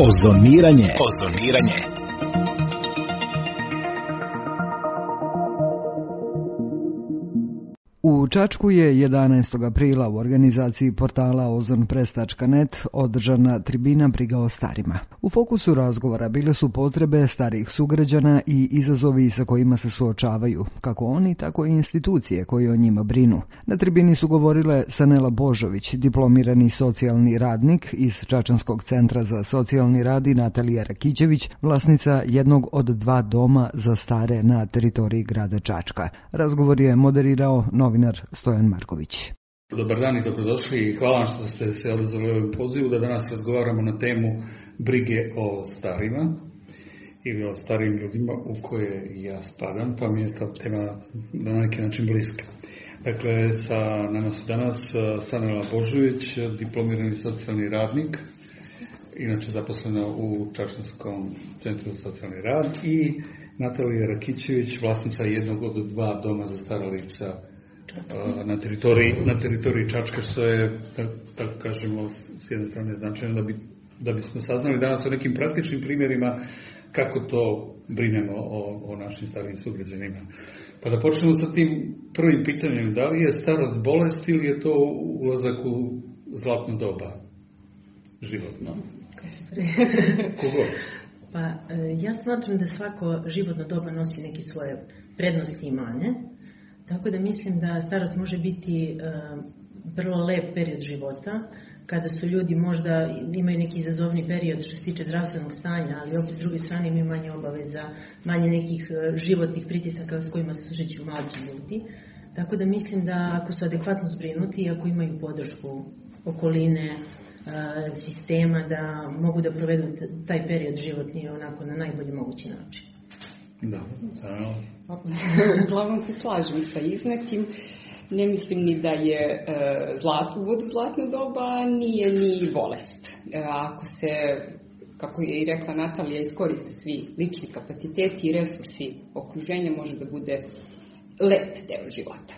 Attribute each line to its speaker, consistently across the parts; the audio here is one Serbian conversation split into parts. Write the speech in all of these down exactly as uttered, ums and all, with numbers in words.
Speaker 1: Ozoniranje. Ozoniranje. U Čačku je jedanaestog aprila u organizaciji portala ozonpress tačka net održana tribina Briga o starima. U fokusu razgovora bile su potrebe starijih sugrađana i izazovi sa kojima se suočavaju, kako oni, tako i institucije koje o njima brinu. Na tribini su govorile Sanela Božović, diplomirani socijalni radnik iz Čačanskog centra za socijalni rad, i Natalija Rakićević, vlasnica jednog od dva doma za stare na teritoriji grada Čačka. Razgovor je moderirao novinar Stojan Marković.
Speaker 2: Dobar dan i dobrodošli i hvala vam što ste se odazvali ovom pozivu da danas razgovaramo na temu brige o starima ili o starijim ljudima u koje i ja spadam, pa mi je ta tema na neki način bliska. Dakle, sa nama su danas Sanela Božović, diplomirani socijalni radnik, inače zaposlena u Čačanskom centru za socijalni rad, i Natalija Rakićević, vlasnica jednog od dva doma za stara lica na teritoriji, na teritoriji Čačka, što je, tako kažemo, s jedne strane značajno da, bi, da bismo saznali danas o nekim praktičnim primjerima kako to brinemo o, o našim starijim sugrađanima. Pa da počnemo sa tim prvim pitanjem, da li je starost bolest ili je to ulazak u zlatno doba životno? Kogo?
Speaker 3: Pa ja smatram da svako životno doba nosi neke svoje prednosti i mane. Tako da mislim da starost može biti uh, vrlo lep period života, kada su ljudi možda imaju neki izazovni period što se tiče zdravstvenog stanja, ali opet s druge strane imaju manje obaveza, manje nekih uh, životnih pritisaka s kojima se susreću mlađi ljudi. Tako da mislim da ako su adekvatno zbrinuti, ako imaju podršku okoline, uh, sistema, da mogu da provedu taj period životni onako na najbolji mogući način.
Speaker 2: Da, da.
Speaker 4: Uglavnom se slažem sa iznetim. Ne mislim ni da je e, zlatno vodu zlatno doba, nije ni bolest. E, ako se, kako je i rekla Natalija, iskoriste svi lični kapaciteti i resursi okruženja, može da bude lep deo života.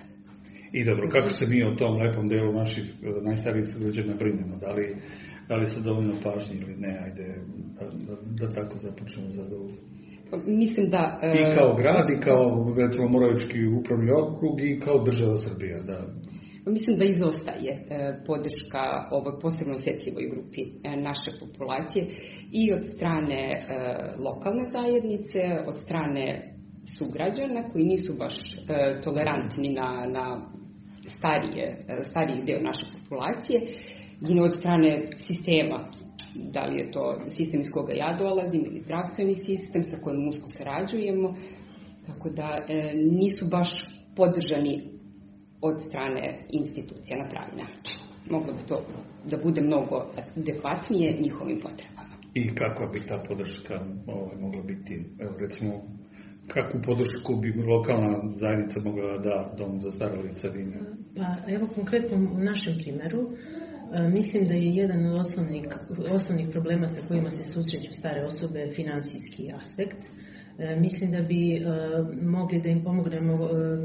Speaker 2: I dobro, kako se mi o tom lepom delu naših najstarijih sugrađana brinemo? Da li, da li se dovoljno pažnje ili ne? Ajde, da, da, da tako započnemo zadovoljno.
Speaker 4: Mislim da...
Speaker 2: Uh, I kao grad, i kao, recimo, Moravički upravni okrug, i kao država Srbija, da.
Speaker 4: Mislim da izostaje uh, podrška ovoj posebno osjetljivoj grupi uh, naše populacije i od strane uh, lokalne zajednice, od strane sugrađana koji nisu baš uh, tolerantni na, na starije, uh, stariji deo naše populacije, i od strane sistema. Da li je to sistem iz koga ja dolazim ili zdravstveni sistem sa kojim usko sarađujemo, tako da e, nisu baš podržani od strane institucija na pravi način. Moglo bi to da bude mnogo adekvatnije njihovim potrebama.
Speaker 2: I kakva bi ta podrška ovaj, mogla biti? Evo, recimo, kakvu podršku bi lokalna zajednica mogla da domu za stara lica?
Speaker 3: Pa evo konkretno u našem primjeru, mislim da je jedan od osnovnih, osnovnih problema sa kojima se susreću stare osobe finansijski aspekt. Mislim da bi mogli da im pomognemo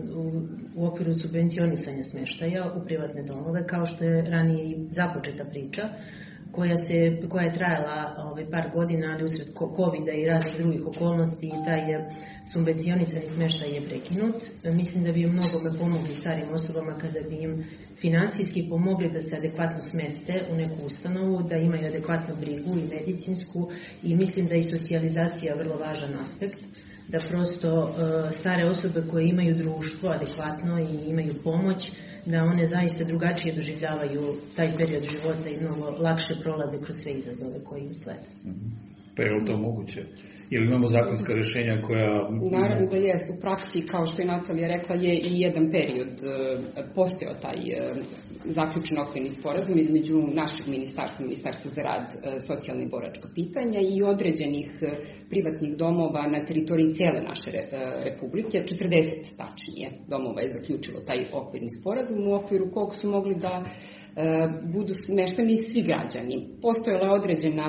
Speaker 3: u okviru subvencionisanja smještaja u privatne domove, kao što je ranije i započeta priča, koja, se, koja je trajala ovaj, par godina, ali usred covida i raznih drugih okolnosti, taj je subvencionisani smještaj je prekinut. Mislim da bi im mnogome pomogli starim osobama kada bi im finansijski pomogli da se adekvatno smeste u neku ustanovu, da imaju adekvatnu brigu i medicinsku, i mislim da je socijalizacija vrlo važan aspekt, da prosto uh, stare osobe koje imaju društvo adekvatno i imaju pomoć, da one zaista drugačije doživljavaju taj period života i mnogo lakše prolaze kroz sve izazove koje im slede.
Speaker 2: Pa je li to moguće? Ili imamo zakonska rješenja koja...
Speaker 4: Naravno da jest. U praksi, kao što je Natalija rekla, je i jedan period postojao taj zaključen okvirni sporazum između našeg ministarstva, Ministarstva za rad, socijalne i boračka pitanja, i određenih privatnih domova na teritoriji cijele naše republike. četrdeset tačnije domova je zaključilo taj okvirni sporazum, u okviru kog su mogli da budu smešteni svi građani. Postojala je određena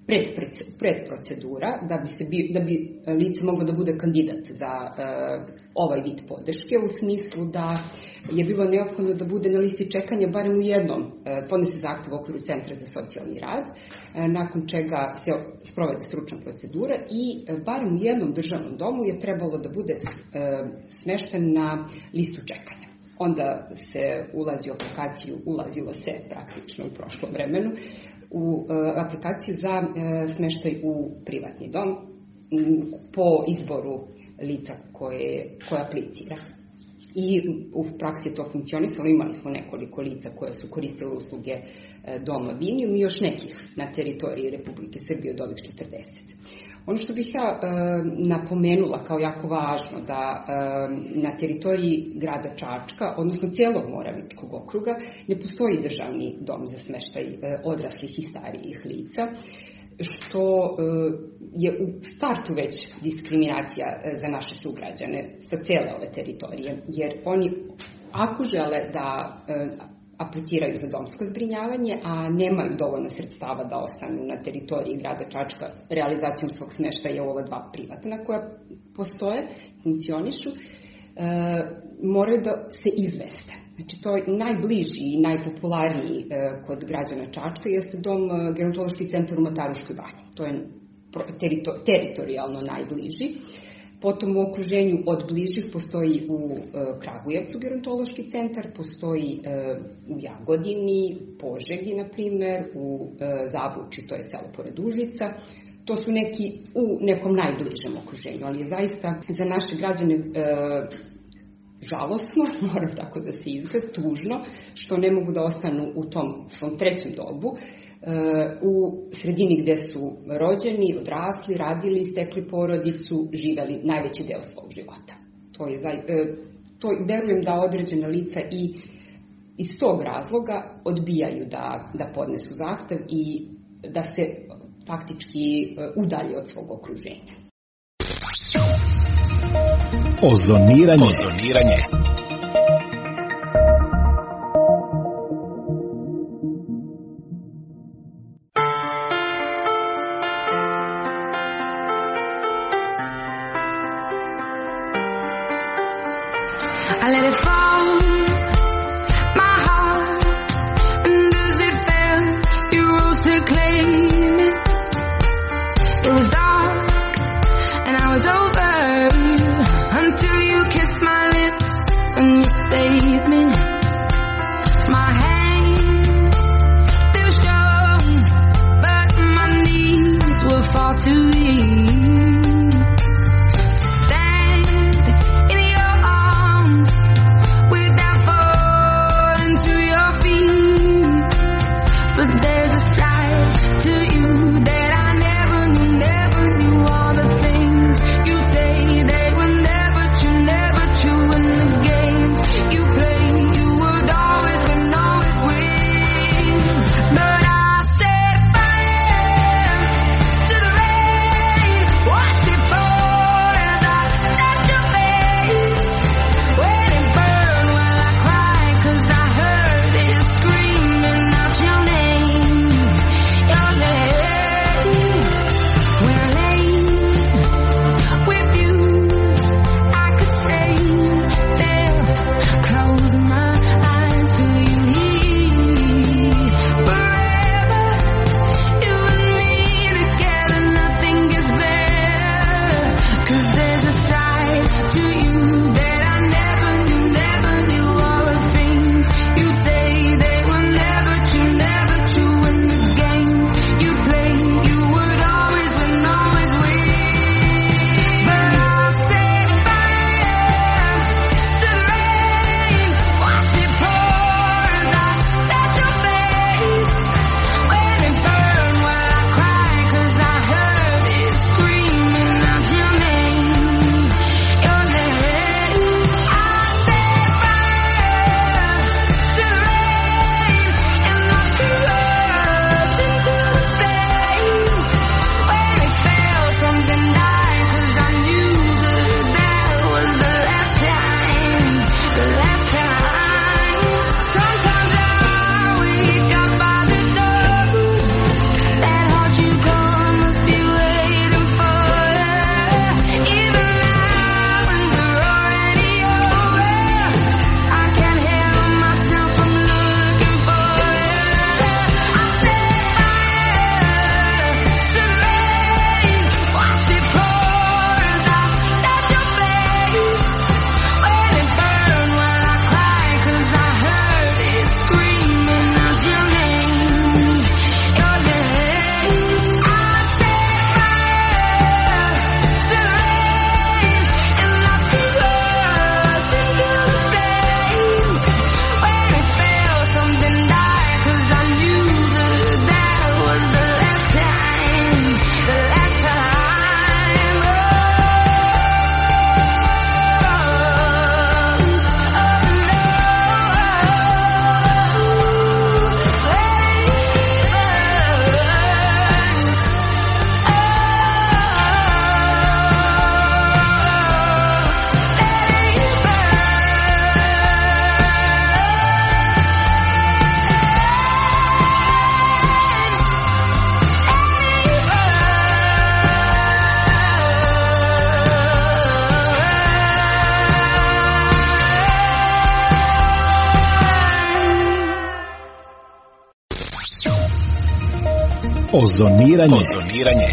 Speaker 4: predprocedura da bi, se bi, da bi lice moglo da bude kandidat za uh, ovaj vid podrške, u smislu da je bilo neophodno da bude na listi čekanja barem u jednom, uh, podnese zahtev u okviru Centra za socijalni rad, uh, nakon čega se sprovede stručna procedura i uh, barem u jednom državnom domu je trebalo da bude uh, smešten na listu čekanja. Onda se ulazi u aplikaciju, ulazilo se praktično u prošlom vremenu, u uh, aplikaciju za uh, smeštaj u privatni dom um, po izboru lica koje, koje aplicira. I u praksi je to funkcionisalo, imali smo nekoliko lica koje su koristile usluge uh, doma Vinijum i još nekih na teritoriji Republike Srbije od ovih četrdeset. Ono što bih ja e, napomenula kao jako važno, da e, na teritoriji grada Čačka, odnosno cijelog Moravičkog okruga, ne postoji državni dom za smeštaj e, odraslih i starijih lica, što e, je u startu već diskriminacija e, za naše sugrađane sa cijele ove teritorije, jer oni ako žele da e, apliciraju za domsko zbrinjavanje, a nemaju dovoljno sredstava da ostanu na teritoriji grada Čačka realizacijom svog smeštaja u ova dva privatna koja postoje, funkcionišu, e, moraju da se izmeste. Znači, to je najbliži i najpopularniji e, kod građana Čačka jeste dom e, gerontološki centar u Mataruškoj banji. To je terito, teritorijalno najbliži. Potom u okruženju od bližih postoji u e, Kragujevcu gerontološki centar, postoji e, u Jagodini, Požegi, na primjer, u e, Zabuči, to je selo pored Užica. To su neki u nekom najbližem okruženju, ali je zaista za naše građane e, žalosno, moram tako da se izraz, tužno, što ne mogu da ostanu u tom svom trećem dobu, u sredini gde su rođeni, odrasli, radili, stekli porodicu, živeli najveći deo svog života. To je, to verujem da određena lica i iz tog razloga odbijaju da, da podnesu zahtev i da se faktički udalje od svog okruženja.
Speaker 5: Ozoniranje. Ozoniranje.
Speaker 6: I let it fall, my heart, and as it fell, you rose to claim it. It was dark, and I was over, until you kissed my lips, and you saved me. My hands, still strong, but my knees will fall too weak. But I set fire to the rain.
Speaker 5: Ozoniranje. Ozoniranje.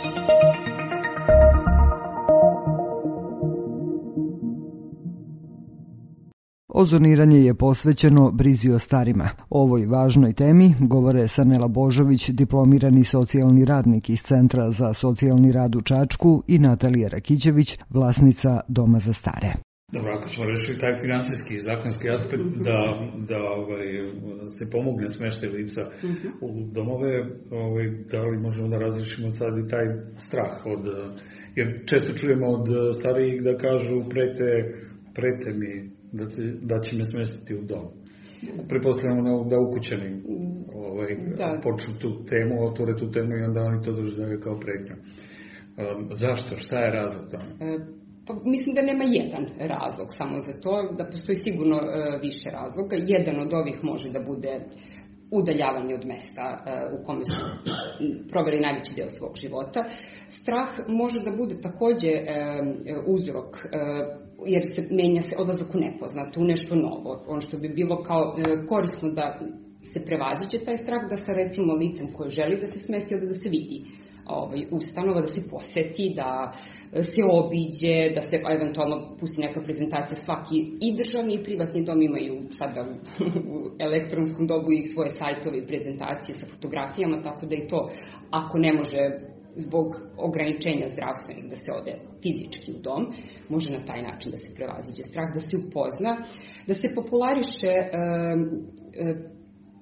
Speaker 1: Ozoniranje je posvećeno brizi o starima. O ovoj važnoj temi govore Sanela Božović, diplomirani socijalni radnik iz Centra za socijalni rad u Čačku, i Natalija Rakićević, vlasnica Doma za stare.
Speaker 2: Dobro, ako smo rešili taj finansijski i zakonski aspekt da, da ovaj, se pomogne smeštaj lica u domove, ovaj, da li možemo da različimo sad i taj strah od, jer često čujemo od starijih da kažu prete, prete mi da, da će me smestiti u dom. Pretpostavljamo da ukućani ovaj, počnu tu temu, otvore tu temu i onda oni to doživljavaju kao pretnju. Um, zašto? Šta je razlog tome?
Speaker 4: Pa, mislim da nema jedan razlog samo za to, da postoji sigurno e, više razloga. Jedan od ovih može da bude udaljavanje od mesta e, u kome su proveli najveći deo svog života. Strah može da bude takođe e, uzrok, e, jer se menja se odlazak u nepoznato, u nešto novo. Ono što bi bilo kao e, korisno da se prevaziđe taj strah, da sa recimo licem koje želi da se smesti, onda da se vidi Ovaj, ustanova, da se poseti, da se obiđe, da se eventualno pusti neka prezentacija. Svaki i državni i privatni dom imaju sada u elektronskom dobu i svoje sajtove i prezentacije sa fotografijama, tako da i to, ako ne može zbog ograničenja zdravstvenih da se ode fizički u dom, može na taj način da se prevaziđe strah, da se upozna, da se populariše e, e,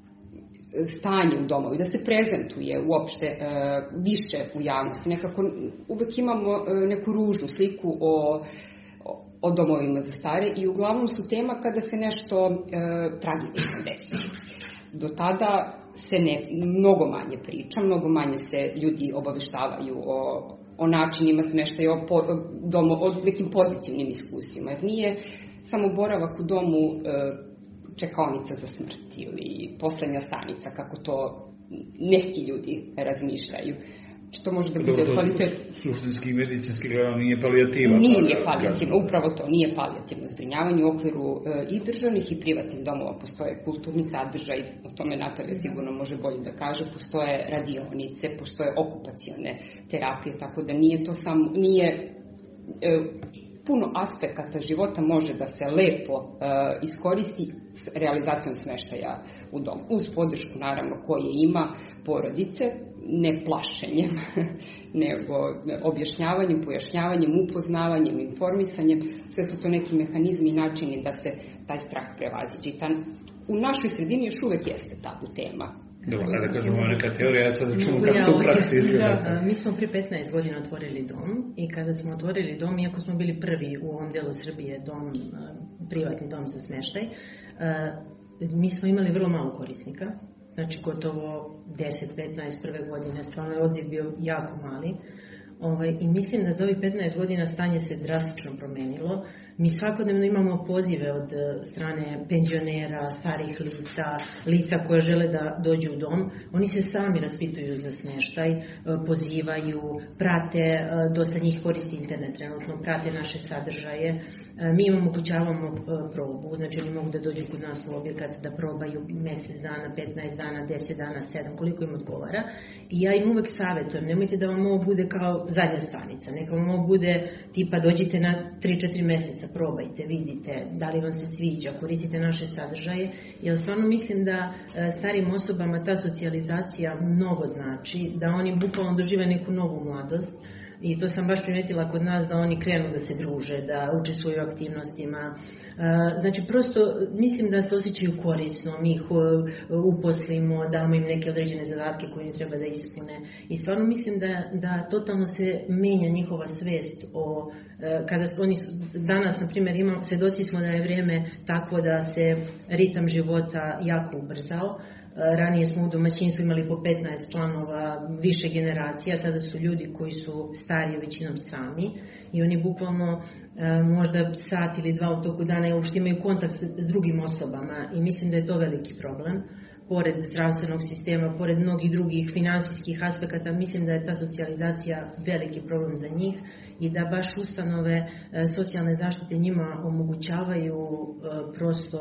Speaker 4: stanje u domovi, da se prezentuje uopšte e, više u javnosti. Nekako uvek imamo e, neku ružnu sliku o, o domovima za stare i uglavnom su tema kada se nešto e, tragično desi. Do tada se ne, mnogo manje priča, mnogo manje se ljudi obaveštavaju o, o načinima smeštaja, o, po, domo, o nekim pozitivnim iskustvima. Jer nije samo boravak u domu e, čekaonica za smrt ili poslednja stanica, kako to neki ljudi razmišljaju. To može da bude kvalitet.
Speaker 2: Suštinski i medicinski gledano nije palijativa.
Speaker 4: Nije palijativno, upravo to, nije palijativno zbrinjavanje. U okviru e, i državnih i privatnih domova postoje kulturni sadržaj, o tome Natalija sigurno može bolje da kaže, postoje radionice, postoje okupacione terapije, tako da nije to samo, nije... E, puno aspekata života može da se lepo e, iskoristi s realizacijom smeštaja u domu. Uz podršku, naravno, koje ima porodice, ne plašenjem, nego objašnjavanjem, pojašnjavanjem, upoznavanjem, informisanjem. Sve su to neki mehanizmi i načini da se taj strah prevaziđe. I ta, u našoj sredini još uvek jeste tabu tema.
Speaker 2: Dobro, kada kažemo neka teorija, ja sad čemu kako to u praksi izgleda.
Speaker 3: Da, mi smo prije petnaest godina otvorili dom i kada smo otvorili dom, iako smo bili prvi u ovom delu Srbije, dom, privatni dom za smeštaj, mi smo imali vrlo malo korisnika, znači gotovo deset petnaest prve godine, stvarno je odziv bio jako mali. Ovaj, I mislim da za ovih petnaest godina stanje se drastično promenilo. Mi svakodnevno imamo pozive od strane penzionera, starih lica, lica koje žele da dođu u dom. Oni se sami raspituju za smeštaj, pozivaju, prate, dosta njih koristi internet trenutno, prate naše sadržaje. Mi im omogućavamo probu, znači oni mogu da dođu kod nas u objekat da probaju mesec dana, petnaest dana, deset dana, sedam, koliko im odgovara. I ja im uvek savjetujem, nemojte da vam ovo bude kao zadnja stanica, neka vam ovo bude tipa dođite na tri četiri meseca, probajte, vidite da li vam se sviđa, koristite naše sadržaje, jer stvarno mislim da starim osobama ta socijalizacija mnogo znači, da oni bukvalno dožive neku novu mladost. I to sam baš primetila kod nas, da oni krenu da se druže, da učestvuju u aktivnostima. Znači, prosto mislim da se osjećaju korisno, mi ih uposlimo, damo im neke određene zadatke koje im treba da ispune. I stvarno mislim da, da totalno se menja njihova svest o, kada oni danas, na primjer, imamo, svedoci smo da je vrijeme takvo da se ritam života jako ubrzao. Ranije smo u domaćinstvu imali po petnaest članova, više generacija, sada su ljudi koji su stariji većinom sami i oni bukvalno možda sat ili dva u toku dana uopšte imaju kontakt s drugim osobama i mislim da je to veliki problem. Pored zdravstvenog sistema, pored mnogih drugih finansijskih aspekata, mislim da je ta socijalizacija veliki problem za njih i da baš ustanove socijalne zaštite njima omogućavaju prosto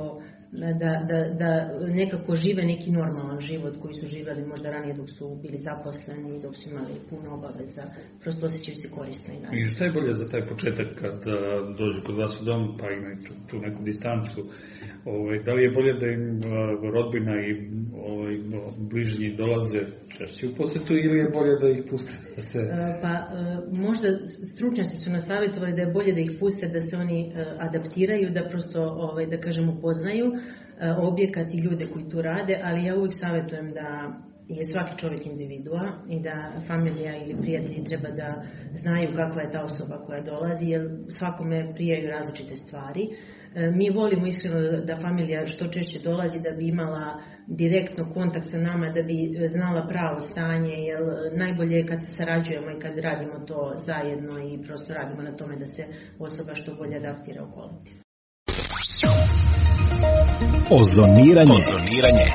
Speaker 3: da, da, da nekako žive neki normalan život koji su živjeli možda ranije dok su bili zaposleni, dok su imali puno obaveza, prosto osjećaju se korisno i dalje.
Speaker 2: I šta je bolje za taj početak kad dođu kod vas u dom, pa imaju tu, tu neku distancu? Ovaj, da li je bolje da im rodbina i ovaj, bližnji dolaze češće u posjetu ili je bolje da ih puste? Da se...
Speaker 3: Pa možda stručnjaci su nas savjetovali da je bolje da ih puste, da se oni adaptiraju, da prosto, ovaj, da kažem, upoznaju objekat i ljude koji tu rade, ali ja uvijek savjetujem da je svaki čovjek individua i da familija ili prijatelji treba da znaju kakva je ta osoba koja dolazi, jer svakome prijaju različite stvari. Mi volimo iskreno da familija što češće dolazi da bi imala direktno kontakt sa nama, da bi znala pravo stanje, jer najbolje je kad se sarađujemo i kad radimo to zajedno i prosto radimo na tome da se osoba što bolje adaptira u kolektiv.
Speaker 5: Ozoniranje. Ozoniranje.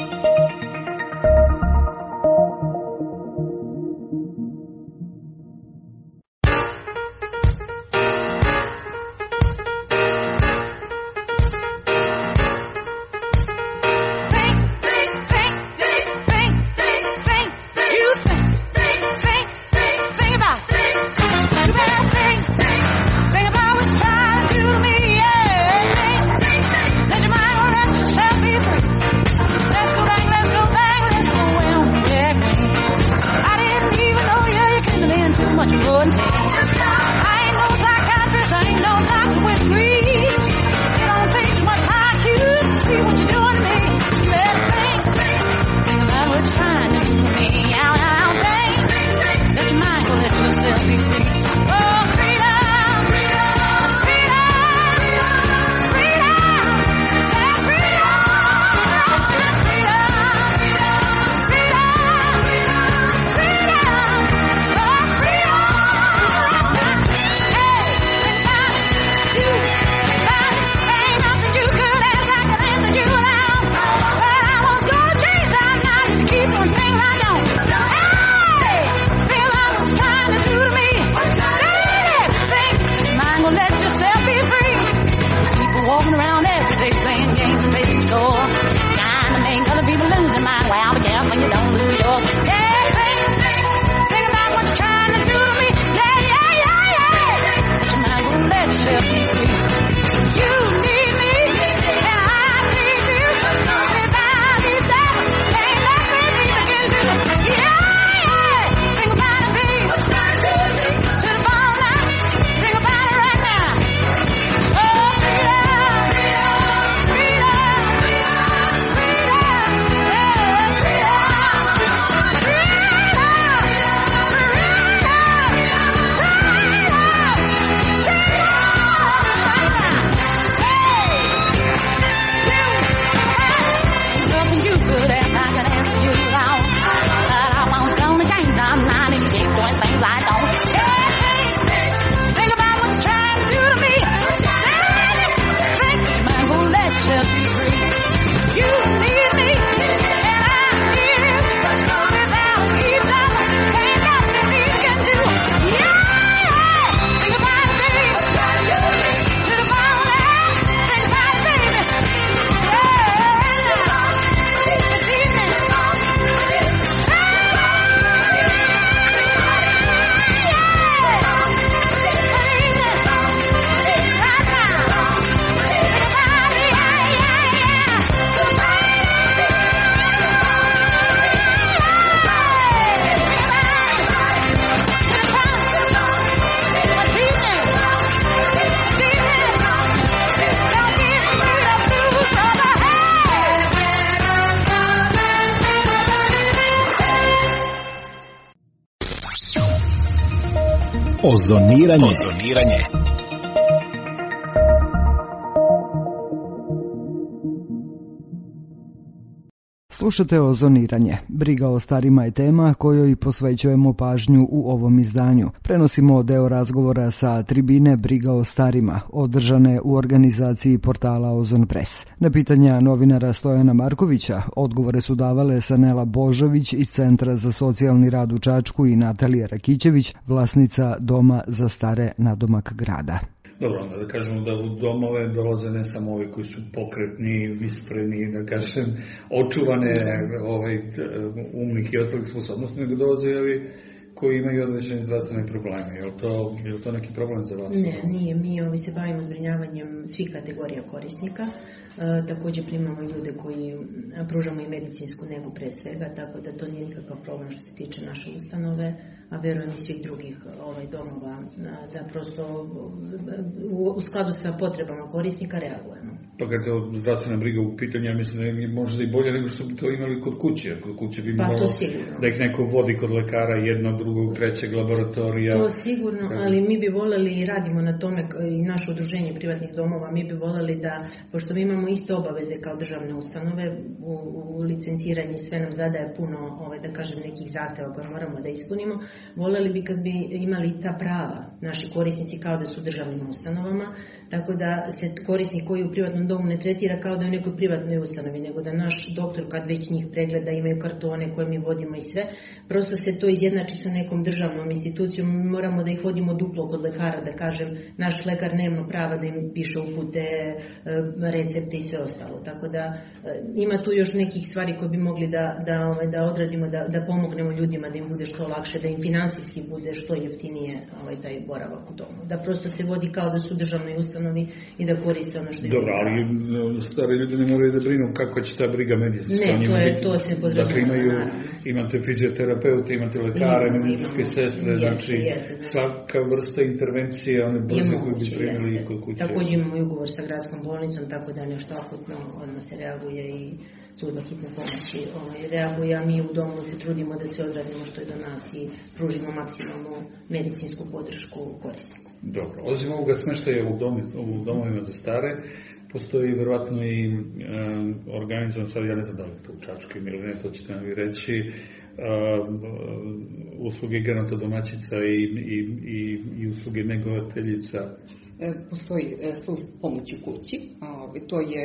Speaker 5: Ozoniranje. Ozoniranje.
Speaker 1: Slušate Ozoniranje. Briga o starima je tema kojoj posvećujemo pažnju u ovom izdanju. Prenosimo deo razgovora sa tribine Briga o starima, održane u organizaciji portala Ozon Press. Na pitanja novinara Stojana Markovića odgovore su davale Sanela Božović iz Centra za socijalni rad u Čačku i Natalija Rakićević, vlasnica Doma za stare nadomak grada.
Speaker 2: Dobro, onda da kažemo da u domove dolaze ne samo ovi koji su pokretni, vispreni, da kažem, očuvane ovaj, umnih i ostalih sposobnosti, nego dolaze i ovi koji imaju određene zdravstvene probleme. Je li to, je li to neki problem za vas?
Speaker 3: Ne, nije. Mi ovi se bavimo zbrinjavanjem svih kategorija korisnika. E, također primamo i ljude koji pružamo i medicinsku negu pre svega, tako da to nije nikakav problem što se tiče naše ustanove, a verujem i svih drugih ovaj, domova, da prosto u, u skladu sa potrebama korisnika reagujemo.
Speaker 2: Pa kad je zdravstvena briga u pitanju, ja mislim da je možda i bolje nego što bi to imali kod kuće. Kod kuće bi
Speaker 3: pa,
Speaker 2: malo da ih neko vodi kod lekara, jednog, drugog, trećeg laboratorija.
Speaker 3: To sigurno, ali mi bi voljeli i radimo na tome, i naše udruženje privatnih domova, mi bi voljeli da, pošto mi imamo iste obaveze kao državne ustanove, u, u licenciranju sve nam zadaje puno, ovaj, da kažem, nekih zahteva koje moramo da ispunimo, voljeli bi kad bi imali ta prava naši korisnici kao da su državnim ustanovama, tako da se korisnik koji u privatnom domu ne tretira kao da je u nekoj privatnoj ustanovi, nego da naš doktor kad već njih pregleda, imaju kartone koje mi vodimo i sve, prosto se to izjednači sa nekom državnom institucijom, moramo da ih vodimo duplo kod lekara, da kažem, naš lekar nema prava da im piše upute, recepte i sve ostalo, tako da ima tu još nekih stvari koje bi mogli da, da, da odradimo, da, da pomognemo ljudima, da im bude što lakše, da im finansijski bude što jeftinije ovaj, taj boravak u domu, da prosto se vodi kao da su državnoj ustanovi i da koriste ono što je.
Speaker 2: Dobro, ali stari ljudi ne moraju da brinu kako će ta briga medicinska.
Speaker 3: Ne, to, je, to se podrazumeva.
Speaker 2: Dakle, imaju, imate fizioterapeute, imate lekare, imamo, medicinske imamo, sestre, jeste, znači jeste, znači svaka vrsta intervencije, one brze koje bi primili i kod kuće.
Speaker 3: Također imamo i ugovor sa gradskom bolnicom, tako da nešto akutno odmah se reaguje i služba hitne pomoći ovaj, reaguje, a mi u domu se trudimo da se odradimo što je do nas i pružimo maksimalnu medicinsku podršku korisniku.
Speaker 2: Dobro, osim ovoga smeštaja u, domi, u domovima za stare, postoji vjerovatno i e, organizovan, sad ja ne znam da li to u Čačku ili ne, to ćete nam vi reći, e, usluge gerontodomaćica i, i, i, i usluge negovateljica.
Speaker 4: Postoji služba pomoći u kući, to je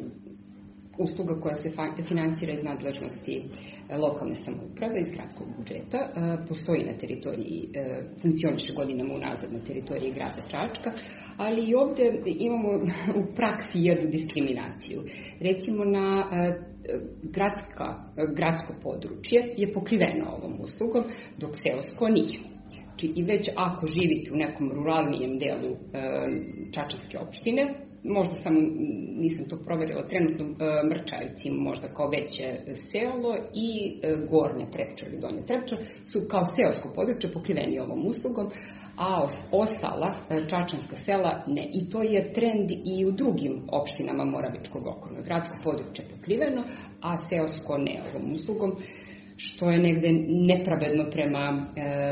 Speaker 4: usluga koja se finansira iz nadležnosti lokalne samouprave, iz gradskog budžeta. Postoji na teritoriji, funkcioniše godinama unazad na teritoriji grada Čačka, ali i ovdje imamo u praksi jednu diskriminaciju. Recimo na gradska, gradsko područje je pokriveno ovom uslugom, dok seosko nije. I već ako živite u nekom ruralnijem delu Čačanske opštine, možda sam, nisam to provjerila, trenutno Mrčajevci možda kao veće selo i Gornja Trepča ili Donja Trepča su kao seosko područje pokriveni ovom uslugom, a ostala čačanska sela ne. I to je trend i u drugim opštinama Moravičkog okruga. Gradsko područje je pokriveno, a seosko ne ovom uslugom, što je negde nepravedno prema e,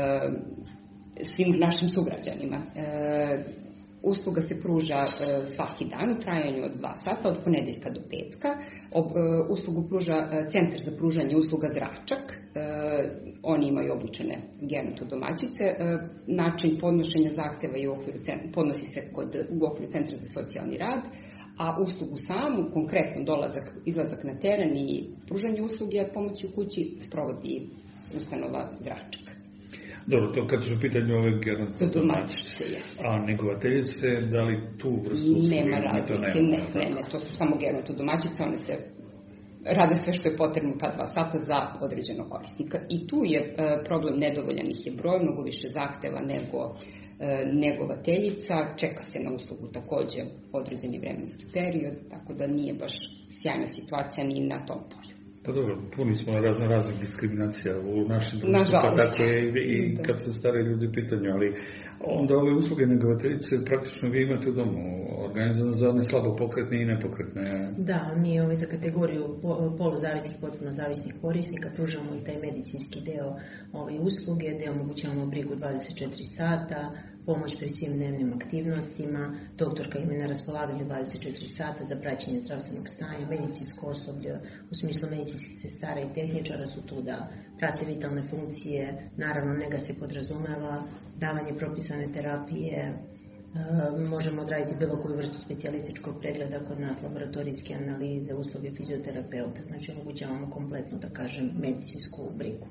Speaker 4: svim našim sugrađanima. E, Usluga se pruža e, svaki dan u trajanju od dva sata, od ponedjeljka do petka. Ob, e, uslugu pruža e, Centar za pružanje usluga Zračak. E, oni imaju obučene gerontodomaćice. E, način podnošenja zahtjeva je u okviru, podnosi se kod, u okviru Centra za socijalni rad, a uslugu samu, konkretno dolazak, izlazak na teren i pružanje usluge pomoći u kući sprovodi ustanova Zračak.
Speaker 2: Dobro, to kad su u pitanju ove gerontodomaćice, a negovateljice, da li tu vrstu usluge?
Speaker 4: Nema razlike, ne, ne, ne, to su samo gerontodomaćice, one se rade sve što je potrebno ta dva sata za određenog korisnika. I tu je e, problem nedovoljan ih je broj, mnogo više zahteva nego e, negovateljica, čeka se na uslugu također određeni vremenski period, tako da nije baš sjajna situacija ni na tom polju.
Speaker 2: Pa dobro, puni smo razno raznih diskriminacija u našem društvu, pa tako je i kad su stari ljudi u pitanju, ali onda ove usluge negovateljice praktično vi imate u domu, organizovano za one slabo pokretne i nepokretne.
Speaker 3: Da, mi ovaj, za kategoriju poluzavisnih, potpuno zavisnih korisnika pružamo i taj medicinski deo ove usluge, gdje omogućavamo brigu dvadeset četiri sata, pomoć pri svim dnevnim aktivnostima, doktorka ima na raspolaganju dvadeset četiri sata za praćenje zdravstvenog stanja, medicinsko osoblje, u smislu medicinskih sestara i tehničara su tu da prate vitalne funkcije, naravno nega se podrazumeva, davanje propisane terapije, e, možemo odraditi bilo koju vrstu specijalističkog pregleda kod nas, laboratorijske analize, usluge fizioterapeuta, znači omogućavamo kompletno, da kažem, medicinsku brigu.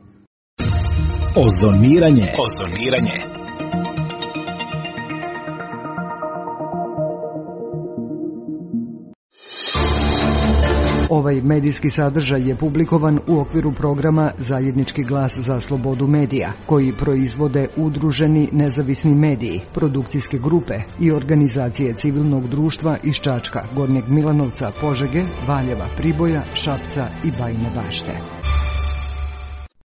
Speaker 5: Ozoniranje. Ozoniranje.
Speaker 1: Ovaj medijski sadržaj je publikovan u okviru programa Zajednički glas za slobodu medija, koji proizvode udruženi nezavisni mediji, produkcijske grupe i organizacije civilnog društva iz Čačka, Gornjeg Milanovca, Požege, Valjeva, Priboja, Šapca i Bajine Bašte.